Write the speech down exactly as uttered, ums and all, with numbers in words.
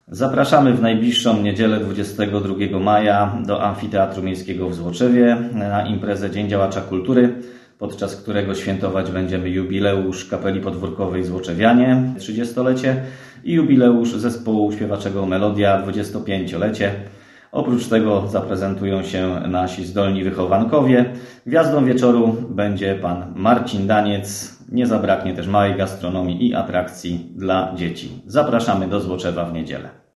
Zapraszamy w najbliższą niedzielę dwudziestego drugiego maja do Amfiteatru Miejskiego w Złoczewie na imprezę Dzień Działacza Kultury, podczas którego świętować będziemy jubileusz Kapeli Podwórkowej Złoczewianie trzydziestolecie i jubileusz zespołu śpiewaczego Melodia dwudziestopięciolecie. Oprócz tego zaprezentują się nasi zdolni wychowankowie. Gwiazdą wieczoru będzie pan Marcin Daniec. Nie zabraknie też małej gastronomii i atrakcji dla dzieci. Zapraszamy do Złoczewa w niedzielę.